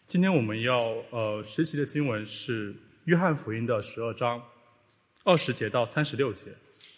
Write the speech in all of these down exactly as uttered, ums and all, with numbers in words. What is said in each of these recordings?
今天我们要呃学习的经文是约翰福音的十二章二十节到三十六节。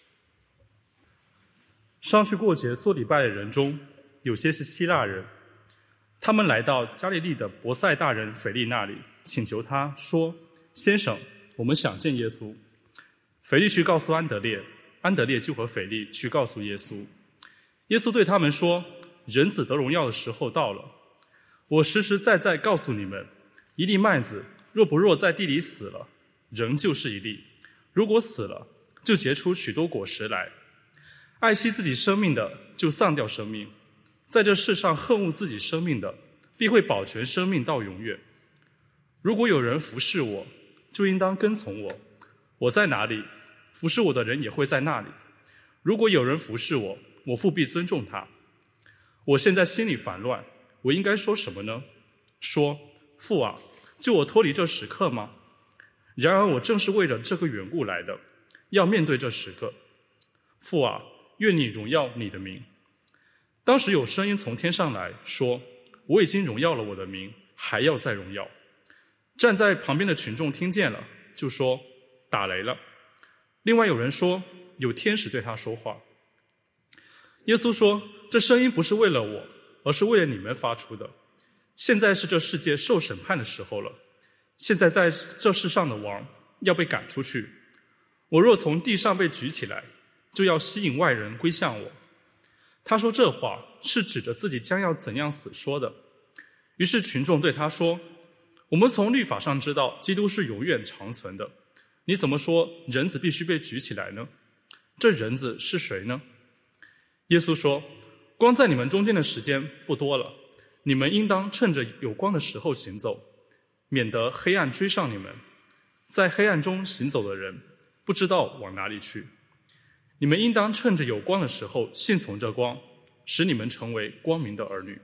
上去过节做礼拜的人中，有些是希腊人，他们来到加利利的伯赛大人腓力那里，请求他说：“先生，我们想见耶稣。”腓力去告诉安德烈，安德烈就和腓力去告诉耶稣。耶稣对他们说：“人子得荣耀的时候到了。我实实在在告诉你们，一粒麦子若不落在地里死了，仍旧是一粒；如果死了，就结出许多果实来。爱惜自己生命的，就丧掉生命；在这世上恨恶自己生命的，必会保全生命到永远。如果有人服侍我，就应当跟从我。我在哪里，服侍我的人也会在那里。如果有人服侍我，我父必尊重他。我现在心里烦乱，我应该说什么呢？说：父啊，救我脱离这时刻吗？然而我正是为了这个缘故来的，要面对这时刻。父啊，愿你荣耀你的名。当时有声音从天上来说：我已经荣耀了我的名，还要再荣耀。站在旁边的群众听见了，就说：打雷了。另外有人说，有天使对他说话。耶稣说：这声音不是为了我，而是为了你们发出的。现在是这世界受审判的时候了。现在在这世上的王要被赶出去。我若从地上被举起来，就要吸引外人归向我。他说这话是指着自己将要怎样死说的。于是群众对他说：我们从律法上知道基督是永远长存的，你怎么说人子必须被举起来呢？这人子是谁呢？耶稣说：光在你们中间的时间不多了，你们应当趁着有光的时候行走，免得黑暗追上你们。在黑暗中行走的人不知道往哪里去。你们应当趁着有光的时候信从这光，使你们成为光明的儿女。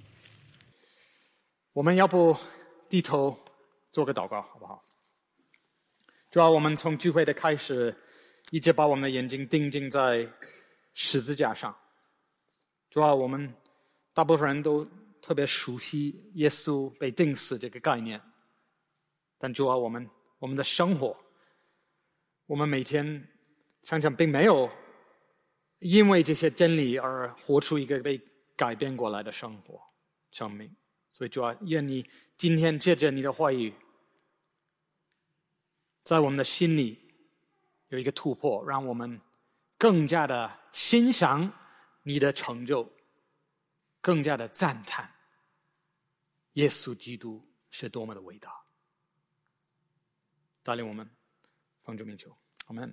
我们要不低头做个祷告好不好？主要我们从聚会的开始一直把我们的眼睛定睛在十字架上。主要我们大部分人都特别熟悉耶稣被钉死这个概念，但主要我们我们的生活，我们每天常常并没有因为这些真理而活出一个被改变过来的生活生命。所以主要愿你今天借着你的话语，在我们的心里有一个突破，让我们更加的欣赏你的成就，更加的赞叹耶稣基督是多么的伟大。带领我们奉主名求，阿们。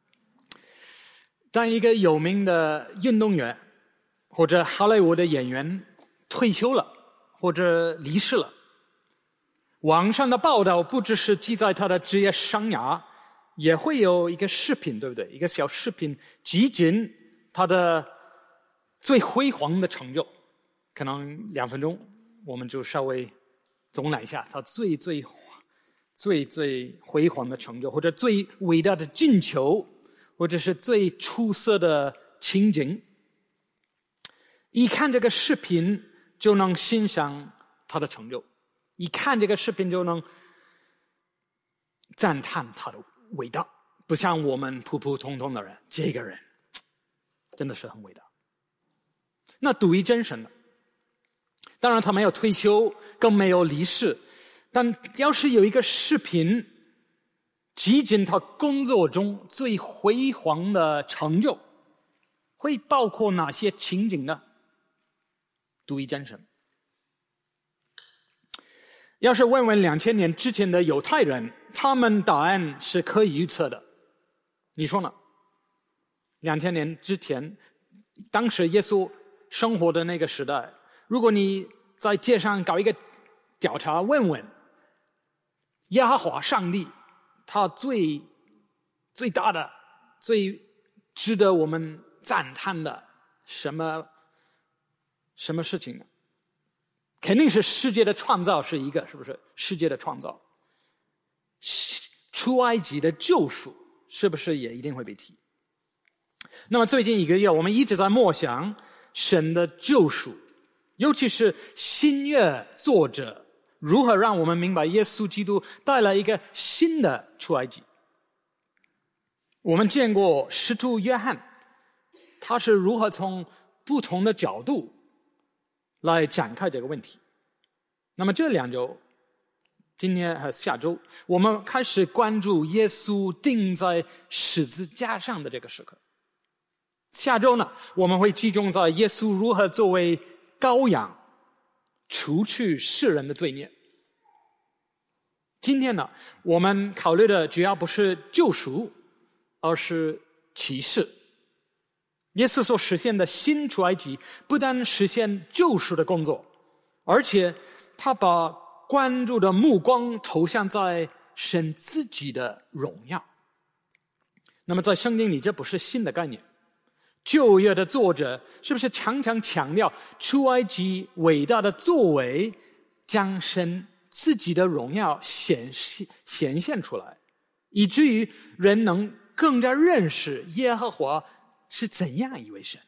当一个有名的运动员或者好莱坞的演员退休了或者离世了，网上的报道不只是记载他的职业生涯，也会有一个视频，对不对？一个小视频集锦他的最辉煌的成就，可能两分钟，我们就稍微总览一下他最最最最辉煌的成就，或者最伟大的进球，或者是最出色的情景。一看这个视频就能欣赏他的成就，一看这个视频就能赞叹他的伟大，不像我们普普通通的人，这个人真的是很伟大。那独一真神呢？当然他没有退休，更没有离世，但要是有一个视频集锦他工作中最辉煌的成就，会包括哪些情景呢？独一真神。要是问问两千年之前的犹太人，他们答案是可以预测的。你说呢？两千年之前，当时耶稣生活的那个时代，如果你在街上搞一个调查，问问耶和华上帝他最最大的最值得我们赞叹的什么什么事情呢？肯定是世界的创造是一个，是不是？世界的创造，出埃及的救赎是不是也一定会被提？那么最近一个月我们一直在默想神的救赎，尤其是新约作者如何让我们明白耶稣基督带来一个新的出埃及。我们见过使徒约翰，他是如何从不同的角度来展开这个问题。那么这两周，今天和下周，我们开始关注耶稣钉在十字架上的这个时刻。下周呢，我们会集中在耶稣如何作为羔羊除去世人的罪孽。今天呢，我们考虑的主要不是救赎，而是启示。耶稣所实现的新出埃及不但实现救赎的工作，而且他把关注的目光投向在神自己的荣耀。那么在圣经里，这不是新的概念。旧约的作者是不是常常强调出埃及伟大的作为，将神自己的荣耀显现显现出来，以至于人能更加认识耶和华是怎样一位神。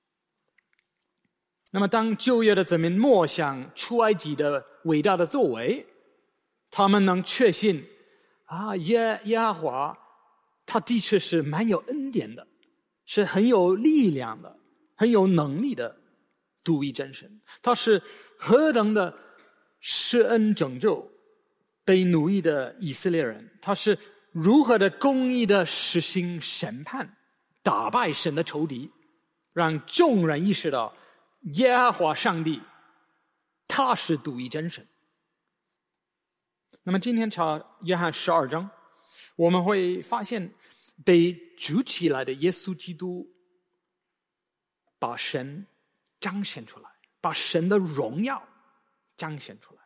那么当旧约的子民默想出埃及的伟大的作为，他们能确信啊，耶耶和华他的确是蛮有恩典的，是很有力量的，很有能力的独一真神。他是何等的施恩拯救被奴役的以色列人，他是如何的公义的实行审判，打败神的仇敌，让众人意识到耶和华上帝他是独一真神。那么今天查约翰十二章，我们会发现被举起来的耶稣基督把神彰显出来，把神的荣耀彰显出来。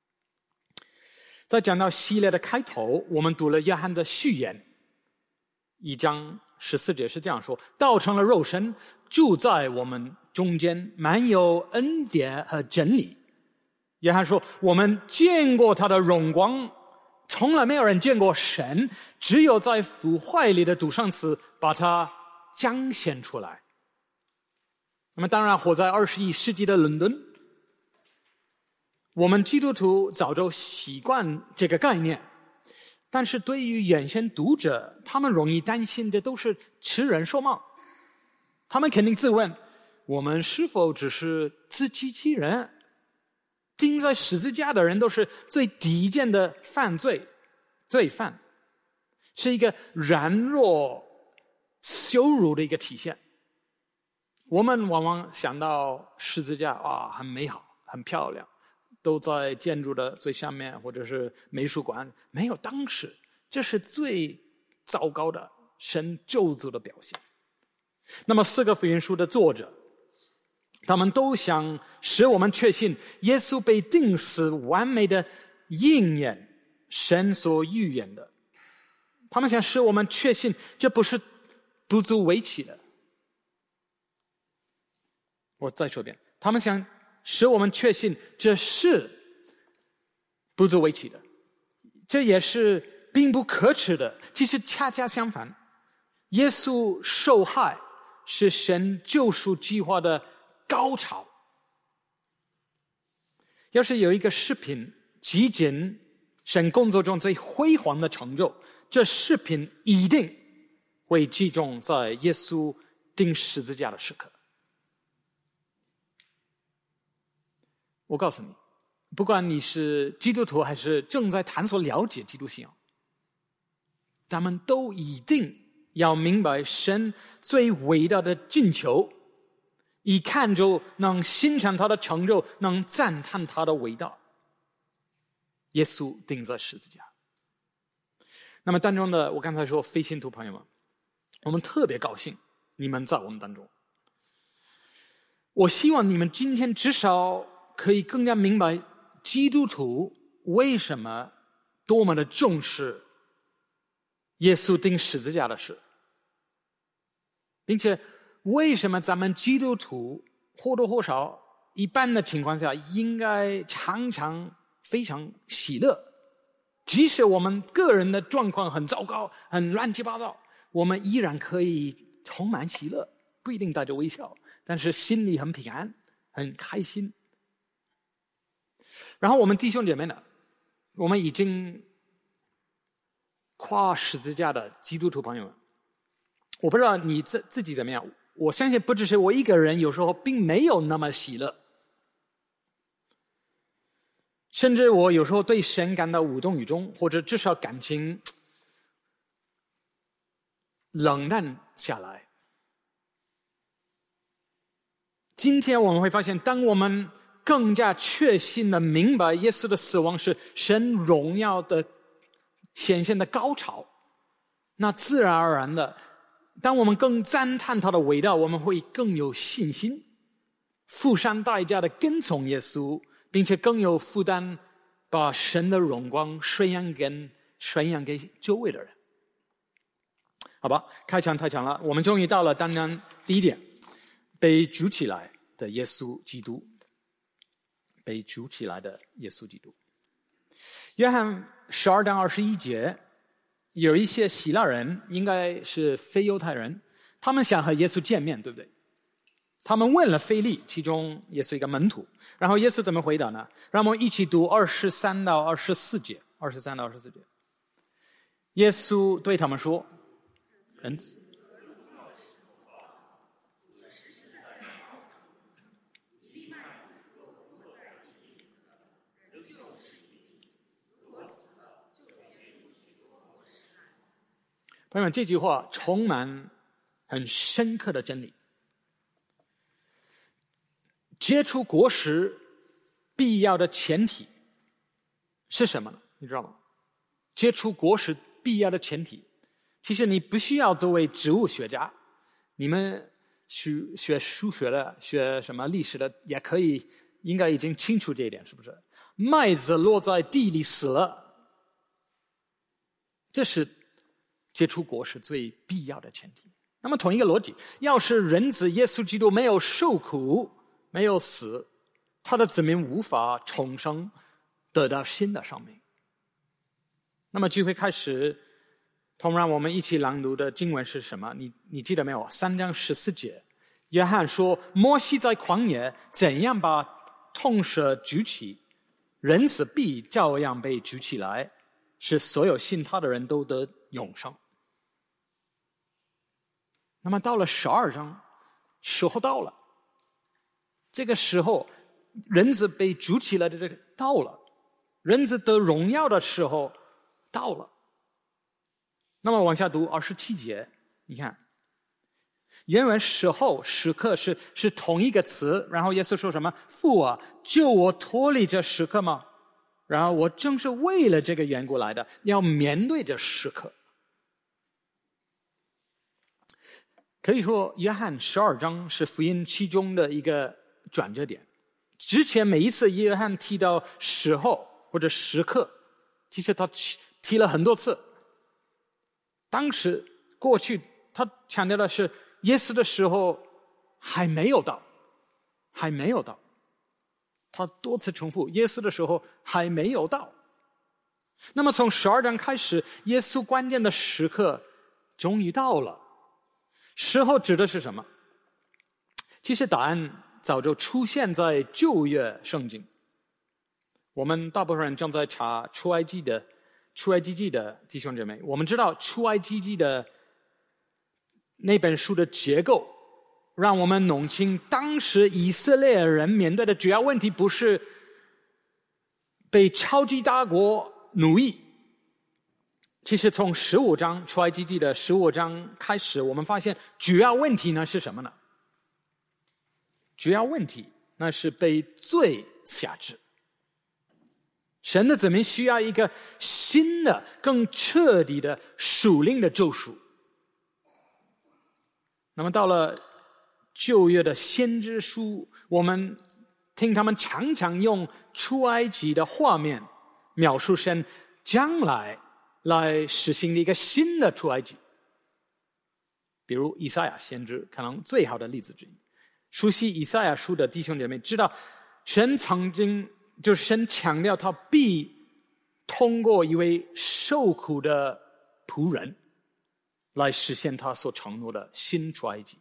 在讲到系列的开头，我们读了约翰的序言，一章十四节是这样说：道成了肉身，住在我们中间，满有恩典和真理。约翰说，我们见过他的荣光，从来没有人见过神，只有在父怀里的独生子把他彰显出来。那么当然活在二十一世纪的伦敦，我们基督徒早就习惯这个概念，但是对于原先读者，他们容易担心这都是痴人说梦。他们肯定自问，我们是否只是自欺欺人？钉在十字架的人都是最低贱的犯罪罪犯，是一个软弱羞辱的一个体现。我们往往想到十字架，哇，很美好，很漂亮，都在建筑的最下面，或者是美术馆。没有，当时这是最糟糕的神咒诅的表现。那么四个福音书的作者，他们都想使我们确信耶稣被钉死完美的应验神所预言的。他们想使我们确信这不是不足为奇的。我再说一遍，他们想使我们确信这是不足为奇的，这也是并不可耻的。其实恰恰相反，耶稣受害是神救赎计划的高潮。要是有一个视频集锦神工作中最辉煌的成就，这视频一定会集中在耶稣钉十字架的时刻。我告诉你，不管你是基督徒还是正在探索了解基督信仰，咱们都一定要明白神最伟大的进求，一看就能欣赏他的成就，能赞叹他的伟大。耶稣钉在十字架。那么当中的，我刚才说非信徒朋友们，我们特别高兴你们在我们当中。我希望你们今天至少可以更加明白基督徒为什么多么的重视耶稣钉十字架的事，并且为什么咱们基督徒或多或少一般的情况下应该常常非常喜乐，即使我们个人的状况很糟糕，很乱七八糟，我们依然可以充满喜乐，不一定带着微笑，但是心里很平安，很开心。 然后我们弟兄姐妹呢，我们已经跨十字架的基督徒朋友们，我不知道你自自己怎么样，我相信不只是我一个人，有时候并没有那么喜乐，甚至我有时候对神感到无动于衷，或者至少感情冷淡下来。今天我们会发现，当我们更加确信的明白耶稣的死亡是神荣耀的显现的高潮，那自然而然的，当我们更赞叹他的伟大，我们会更有信心付上代价的跟从耶稣，并且更有负担把神的荣光宣扬给宣扬给周围的人。好吧，开场太长了，我们终于到了当然第一点，被举起来的耶稣基督。被举起来的耶稣基督。约翰十二章二十一节，有一些希腊人，应该是非犹太人，他们想和耶稣见面，对不对？他们问了腓利，其中也是一个门徒，然后耶稣怎么回答呢？让我们一起读二十三到二十四节，二十三到二十四节。耶稣对他们说：“人子。”朋友们，这句话充满很深刻的真理。结出果实必要的前提是什么呢？你知道吗？结出果实必要的前提，其实你不需要作为植物学家，你们学学数学的、学什么历史的也可以，应该已经清楚这一点，是不是？麦子落在地里死了，这是结出果实最必要的前提。那么同一个逻辑，要是人子耶稣基督没有受苦，没有死，他的子民无法重生，得到新的生命。那么聚会开始，同样我们一起朗读的经文是什么？你你记得没有？三章十四节，约翰说，摩西在旷野怎样把铜蛇举起，人子必照样被举起来，使所有信他的人都得永生。那么到了十二章，时候到了，这个时候人子被举起来的这个到了，人子得荣耀的时候到了。那么往下读二十七节，你看原文时候时刻是是同一个词，然后耶稣说什么？父啊，救我脱离这时刻吗？然后我正是为了这个缘故来的，要面对这时刻。可以说约翰十二章是福音其中的一个转折点。之前每一次约翰提到时候或者时刻，其实他提了很多次。当时过去他强调的是耶稣的时候还没有到，还没有到。他多次重复耶稣的时候还没有到。那么从十二章开始，耶稣关键的时刻终于到了。时候指的是什么？其实答案早就出现在旧约圣经。我们大部分人正在查出埃及的出埃及记的弟兄姐妹，我们知道出埃及记的那本书的结构，让我们弄清当时以色列人面对的主要问题不是被超级大国奴役。其实从十五章出埃及记的十五章开始，我们发现主要问题呢是什么呢？主要问题那是被罪辖制。神的子民需要一个新的更彻底的属灵的救赎。那么到了旧约的先知书，我们听他们常常用出埃及的画面描述神将来来实行的一个新的出埃及。比如以赛亚先知可能最好的例子之一。熟悉以赛亚书的弟兄姐妹知道，神曾经就是神强调他必通过一位受苦的仆人来实现他所承诺的新出埃及。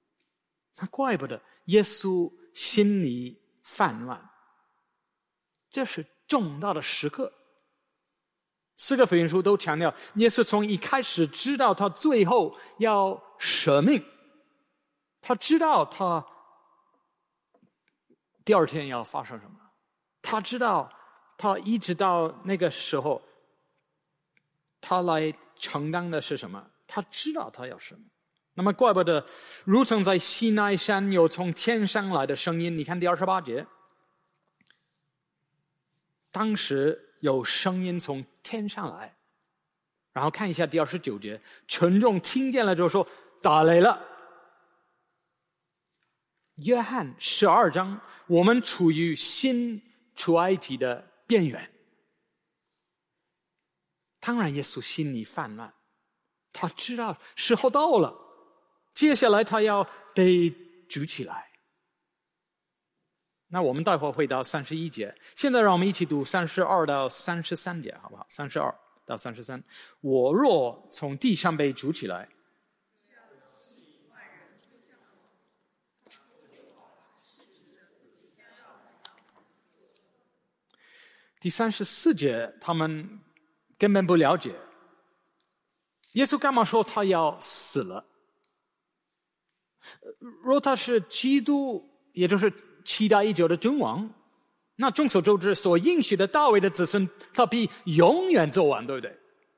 那怪不得耶稣心里泛乱，这这是重大的时刻。四个福音书都强调，耶稣从一开始知道他最后要舍命，他知道他第二天要发生什么，他知道他一直到那个时候他来承担的是什么，他知道他要什么。那么怪不得如同在西奈山有从天上来的声音，你看第二十八节，当时有声音从天上来，然后看一下第二十九节，群众听见了就说打雷了。约翰十二章，我们处于新出埃及的边缘。当然耶稣心里泛滥，他知道时候到了，接下来他要被举起来。那我们待会儿会到三十一节，现在让我们一起读三十二到三十三节，好不好？三十二到三十三，我若从地上被举起来，第三十四节他们根本不了解，耶稣干嘛说他要死了？若他是基督，也就是期待已久的君王，那众所周知所应许的大卫的子孙，他必永远做完，对不对？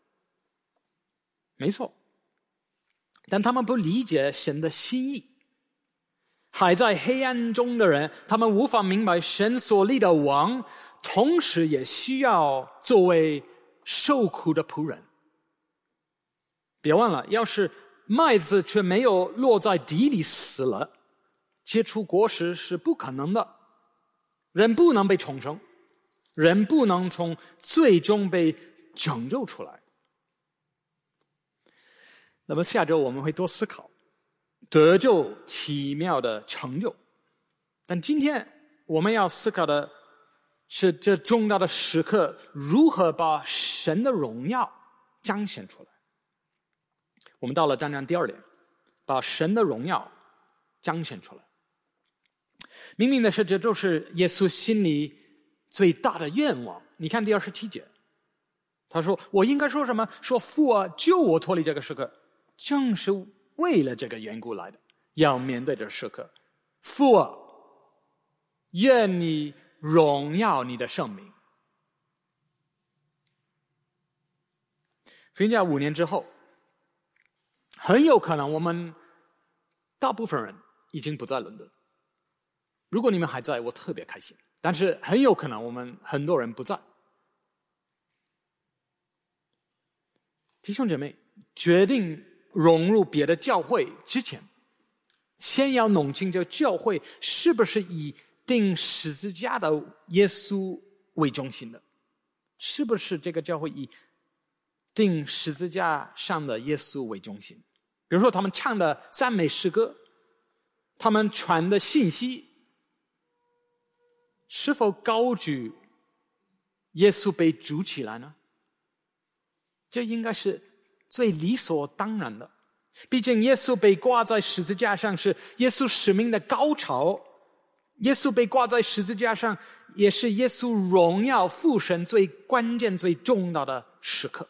没错，但他们不理解神的心意。还在黑暗中的人，他们无法明白神所立的王同时也需要作为受苦的仆人。别忘了，要是麦子却没有落在地里死了，结出果实是不可能的。人不能被重生，人不能从最终被拯救出来。那么下周我们会多思考得救奇妙的成就，但今天我们要思考的是这重大的时刻如何把神的荣耀彰显出来。我们到了章章第二点，把神的荣耀彰显出来。明明的是，这就是耶稣心里最大的愿望。你看第二十七节，他说我应该说什么？说父啊，救我脱离这个时刻，正是为了这个缘故来的，要面对这时刻。父啊，愿你荣耀你的圣名。福音家五年之后，很有可能我们大部分人已经不在伦敦。如果你们还在，我特别开心，但是很有可能我们很多人不在。弟兄姐妹，决定融入别的教会之前，先要弄清这个教会是不是以钉十字架的耶稣为中心的，是不是这个教会以钉十字架上的耶稣为中心。比如说他们唱的赞美诗歌，他们传的信息是否高举耶稣被举起来呢？这应该是最理所当然的。毕竟耶稣被挂在十字架上是耶稣使命的高潮，耶稣被挂在十字架上也是耶稣荣耀父神最关键最重要的时刻。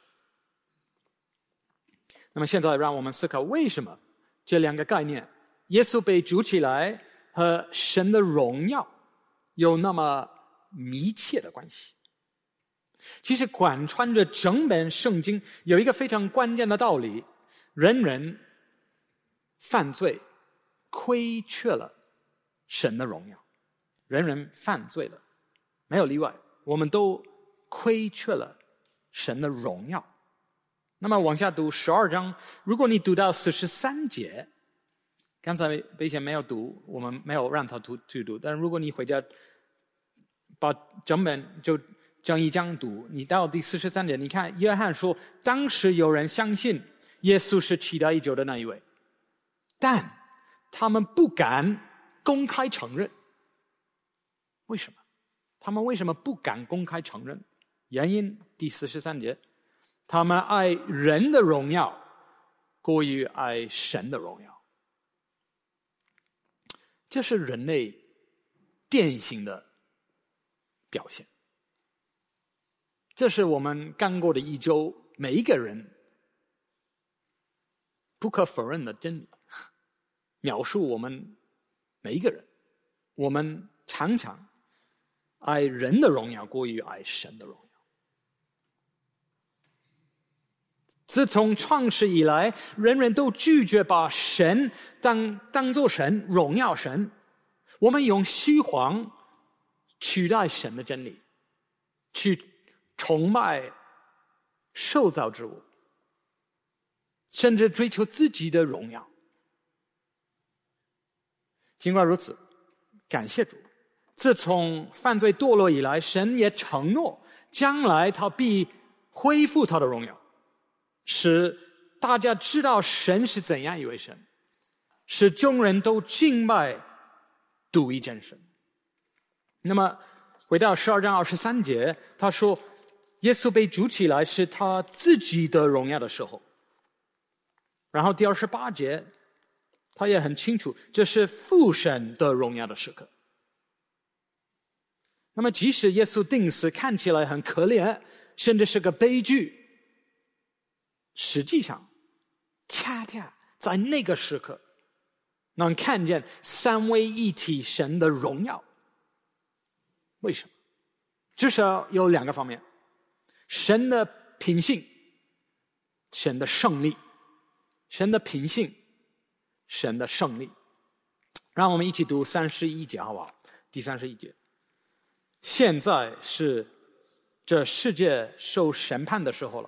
那么现在让我们思考，为什么这两个概念，耶稣被举起来和神的荣耀有那么密切的关系？其实贯穿着整本圣经有一个非常关键的道理，人人犯罪亏缺了神的荣耀，人人犯罪了，没有例外，我们都亏缺了神的荣耀。那么往下读十二章，如果你读到四十三节，刚才北贤没有读，我们没有让他读去读，但如果你回家把整本就整一章读，你到第四十三节，你看约翰说当时有人相信耶稣是期待已久的那一位，但他们不敢公开承认。为什么？他们为什么不敢公开承认？原因第四十三节，他们爱人的荣耀过于爱神的荣耀。这是人类典型的表现。 这是我们刚过的一周每一个人不可否认的真理，描述我们每一个人，我们常常爱人的荣耀过于爱神的荣耀。自从创世以来，人人都拒绝把神当当作神，荣耀神。我们用虚谎取代神的真理，去崇拜受造之物，甚至追求自己的荣耀。尽管如此，感谢主，自从犯罪堕落以来，神也承诺将来他必恢复他的荣耀，使大家知道神是怎样一位神，使众人都敬拜独一真神。那么回到十二章二十三节，他说耶稣被主起来是他自己的荣耀的时候。然后第二十八节他也很清楚，这是父神的荣耀的时刻。那么即使耶稣钉死看起来很可怜，甚至是个悲剧，实际上恰恰在那个时刻能看见三位一体神的荣耀。为什么？至少有两个方面：神的品性，神的胜利。神的品性，神的胜利。让我们一起读三十一节好不好？第三十一节，现在是这世界受审判的时候了。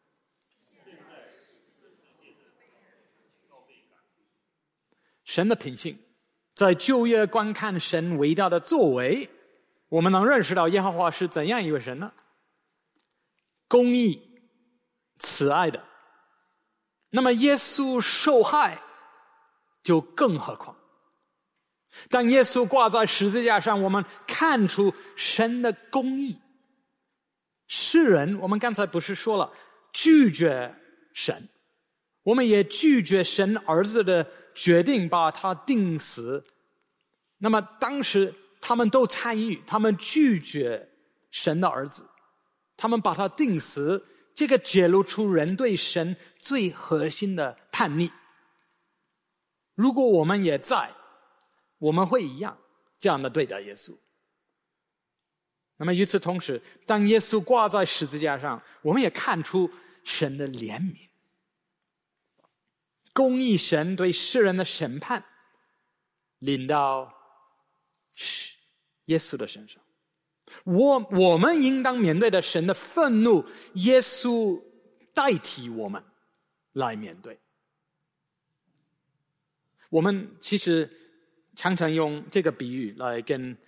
神的品性，在旧约观看神伟大的作为，我们能认识到耶和华是怎样一位神呢？公义、慈爱的。那么耶稣受害就更何况。当耶稣挂在十字架上，我们看出神的公义。世人，我们刚才不是说了，拒绝神，我们也拒绝神儿子的决定把他钉死。那么当时他们都参与，他们拒绝神的儿子，他们把他钉死，这个揭露出人对神最核心的叛逆。如果我们也在，我们会一样这样的对待耶稣。那么与此同时，当耶稣挂在十字架上，我们也看出神的怜悯。公义神对世人的审判临到耶稣的身上。我我们应当面对的神的愤怒，耶稣代替我们来面对。我们其实常常用这个比喻来跟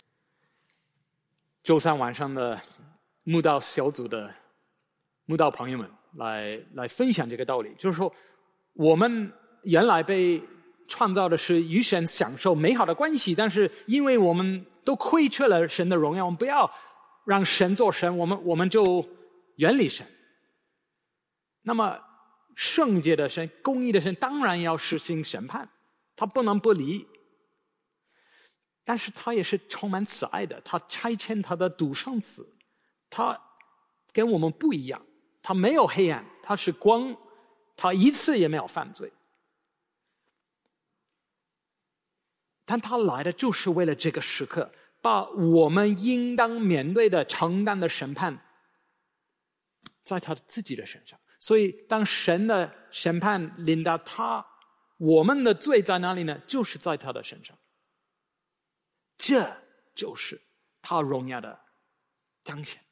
周三晚上的慕道小组的慕道朋友们来来分享这个道理，就是说我们原来被创造的是与神享受美好的关系，但是因为我们都亏缺了神的荣耀，我们不要让神做神，我们我们就远离神。那么圣洁的神、公义的神当然要实行审判，他不能不离，但是他也是充满慈爱的，他差遣他的独生子，他跟我们不一样，他没有黑暗，他是光，他一次也没有犯罪。但他来的就是为了这个时刻，把我们应当面对的承担的审判在他自己的身上。所以当神的审判临到他，我们的罪在哪里呢？就是在他的身上。这就是他荣耀的彰显。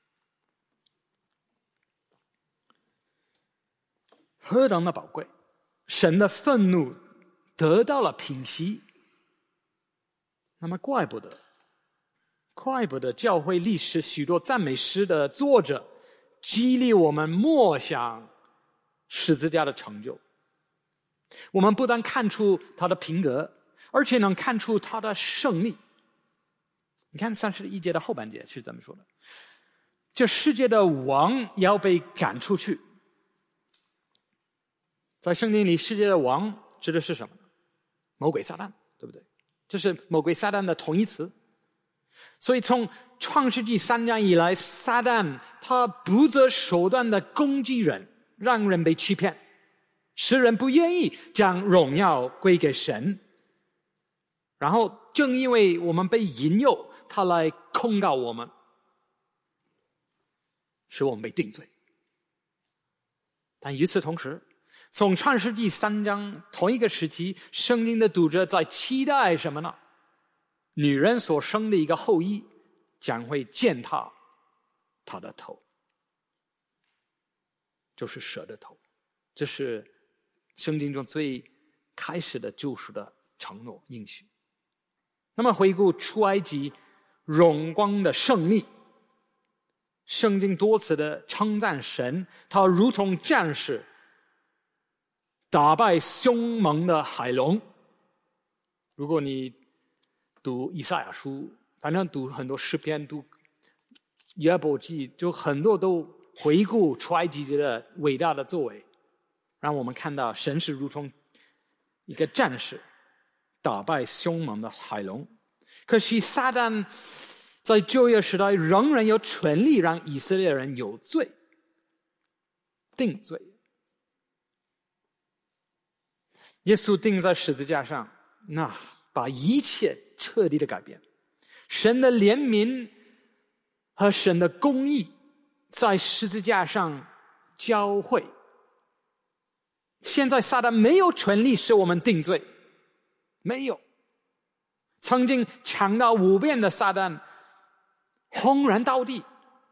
何等的宝贵，神的愤怒得到了平息。那么怪不得怪不得教会历史许多赞美诗的作者激励我们默想十字架的成就。我们不但看出他的品格，而且能看出他的胜利。你看三十一节的后半节是怎么说的？这世界的王要被赶出去。在圣经里，世界的王指的是什么？魔鬼撒旦，对不对？这是魔鬼撒旦的同义词。 所以从创世纪三章以来，撒旦他不择手段的攻击人，让人被欺骗，使人不愿意将荣耀归给神。然后正因为我们被引诱，他来控告我们，使我们被定罪。但与此同时，从创世纪三章同一个时期，圣经的读者在期待什么呢？女人所生的一个后裔将会践踏他的头，就是蛇的头。这是圣经中最开始的救赎的承诺应许。那么回顾出埃及荣光的胜利，圣经多次的称赞神，他如同战士打败凶猛的海龙。如果你读以赛亚书，反正读很多诗篇，读约伯记，就很多都回顾出埃及的伟大的作为，让我们看到神是如同一个战士打败凶猛的海龙。可惜撒旦在旧约时代仍然有权力让以色列人有罪定罪。耶稣钉在十字架上，那把一切彻底的改变。神的怜悯和神的公义在十字架上交汇。现在撒旦没有权利使我们定罪，没有。曾经强盗五遍的撒旦轰然倒地。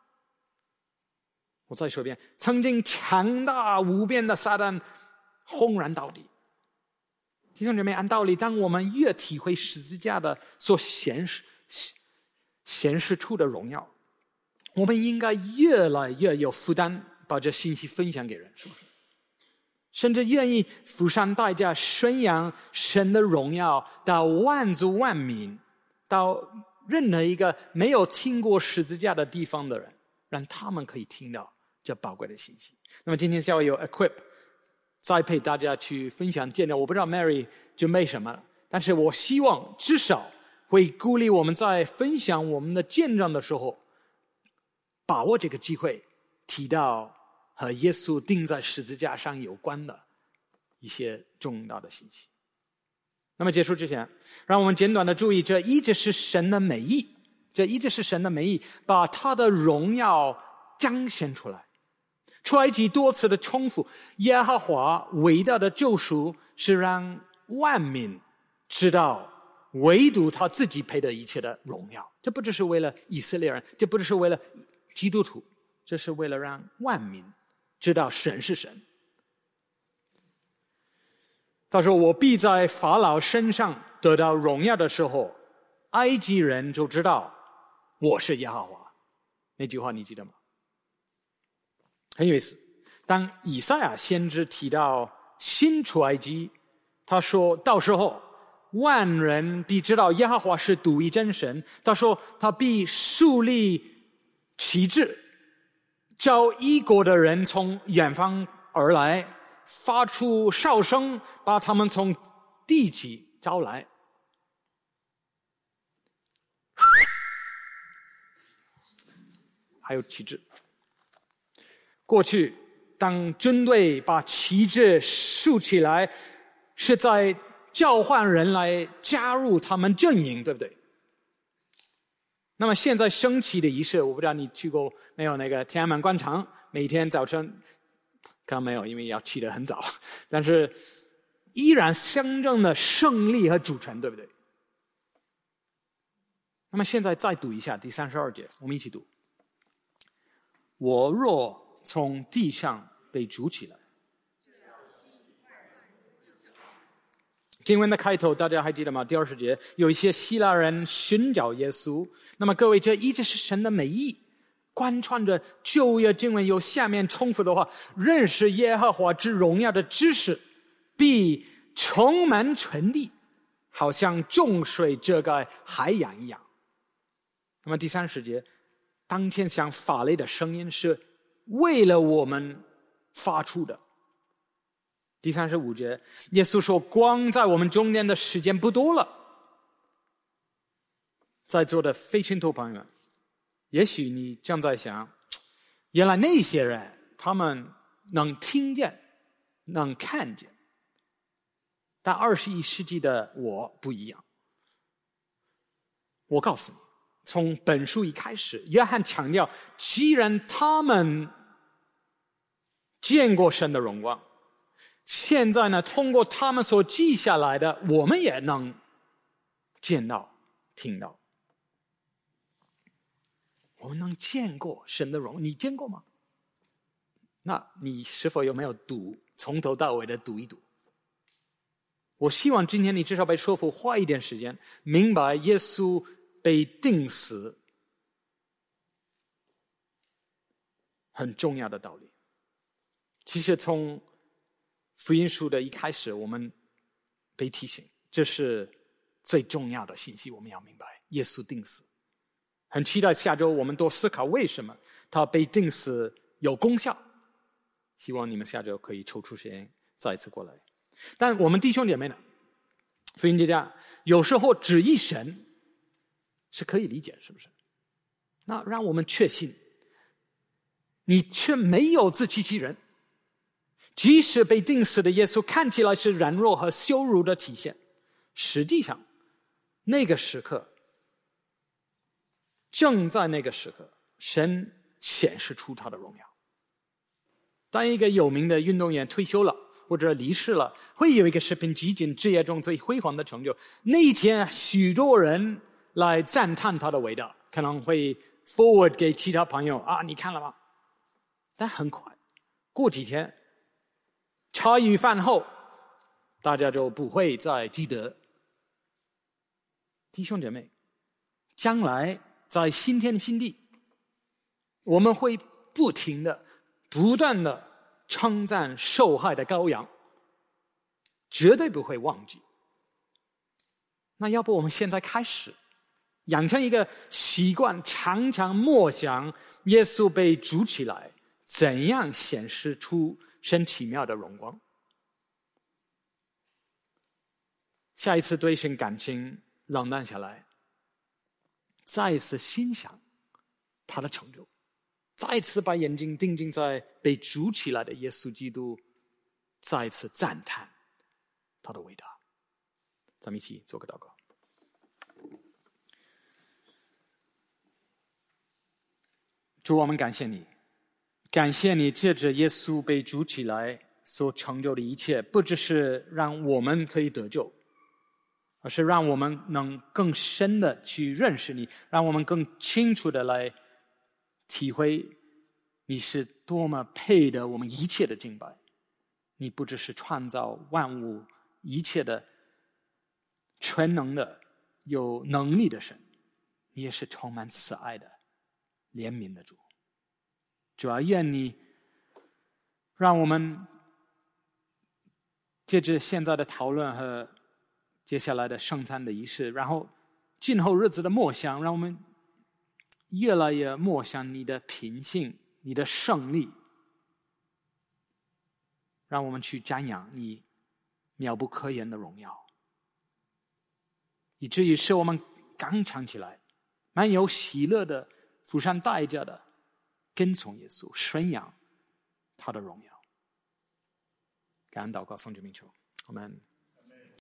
我再说一遍，曾经强大无边的撒旦轰然倒地。弟兄姐妹，按道理，当我们越体会十字架的所显示显示出的荣耀，我们应该越来越有负担把这信息分享给人，是不是？甚至愿意付上代价宣扬神的荣耀到万族万民，到任何一个没有听过十字架的地方的人，让他们可以听到这宝贵的信息。那么今天下午有 equip 栽培大家去分享见证，我不知道 Mary 准备什么，但是我希望至少会鼓励我们在分享我们的见证的时候，把握这个机会提到和耶稣钉在十字架上有关的一些重大的信息。那么结束之前，让我们简短的注意，这一直是神的美意，这一直是神的美意，把他的荣耀彰显出来。出埃及多次的重复，耶和华伟大的救赎是让万民知道唯独他自己配得一切的荣耀。这不只是为了以色列人，这不只是为了基督徒，这是为了让万民知道神是神。他说，我必在法老身上得到荣耀的时候，埃及人就知道我是耶和华。那句话你记得吗？很有意思。当以赛亚先知提到新出埃及，他说到时候万人必知道耶和华是独一真神。他说他必树立旗帜，召异国的人从远方而来，发出哨声，把他们从地极招来。还有旗帜。过去当军队把旗帜竖起来，是在召唤人来加入他们阵营，对不对？那么现在升旗的仪式，我不知道你去过没有，那个天安门广场每天早晨可能没有，因为要起得很早，但是依然象征了胜利和主权，对不对？那么现在再读一下第三十二节，我们一起读。我若从地上被举起来。经文的开头大家还记得吗？第二十节有一些希腊人寻找耶稣。那么各位，这一直是神的美意，贯穿着旧约经文有下面重复的话：认识耶和华之荣耀的知识必充满全地，好像众水遮盖海洋一样。那么第三十节，当天像法雷的声音是为了我们发出的。第三十五节，耶稣说光在我们中间的时间不多了。 在座的非信徒朋友们，也许你正在想，原来那些人他们能听见，能看见，但二十一世纪的我不一样。我告诉你，从本书一开始，约翰强调，既然他们见过神的荣光，现在呢，通过他们所记下来的，我们也能见到、听到。我们能见过神的荣，你见过吗？那你是否有没有读，从头到尾的读一读？我希望今天你至少被说服，花一点时间，明白耶稣被钉死很重要的道理。其实从福音书的一开始，我们被提醒，这是最重要的信息，我们要明白耶稣钉死。很期待下周我们多思考为什么他被钉死有功效。希望你们下周可以抽出时间再一次过来。但我们弟兄姐妹呢，福音学家有时候只一神是可以理解，是不是？那让我们确信，你却没有自欺欺人。即使被钉死的耶稣看起来是软弱和羞辱的体现，实际上那个时刻，正在那个时刻，神显示出他的荣耀。当一个有名的运动员退休了或者离世了，会有一个视频集锦职业中最辉煌的成就。那一天许多人来赞叹他的伟大，可能会 forward 给其他朋友啊，你看了吗？但很快过几天，茶余饭后大家就不会再记得。弟兄姐妹，将来在新天新地，我们会不停的不断的称赞受害的羔羊，绝对不会忘记。那要不我们现在开始养成一个习惯，常常默想耶稣被主起来怎样显示出神奇妙的荣光。下一次对神感情冷淡下来，再一次欣赏他的成就，再一次把眼睛定睛在被主起来的耶稣基督，再一次赞叹他的伟大。咱们一起做个祷告。主，我们感谢你，感谢你借着耶稣被主起来所成就的一切，不只是让我们可以得救，而是让我们能更深的去认识你，让我们更清楚的来体会你是多么配得我们一切的敬拜。你不只是创造万物一切的全能的有能力的神，你也是充满慈爱的怜悯的主。主啊，愿你让我们借着现在的讨论和接下来的圣餐的仪式，然后今后日子的默想，让我们越来越默想你的品性，你的胜利，让我们去瞻仰你妙不可言的荣耀，以至于使我们刚强起来，蛮有喜乐的付上代价的跟从耶稣，宣扬他的荣耀。感恩祷告，奉主名求，阿们。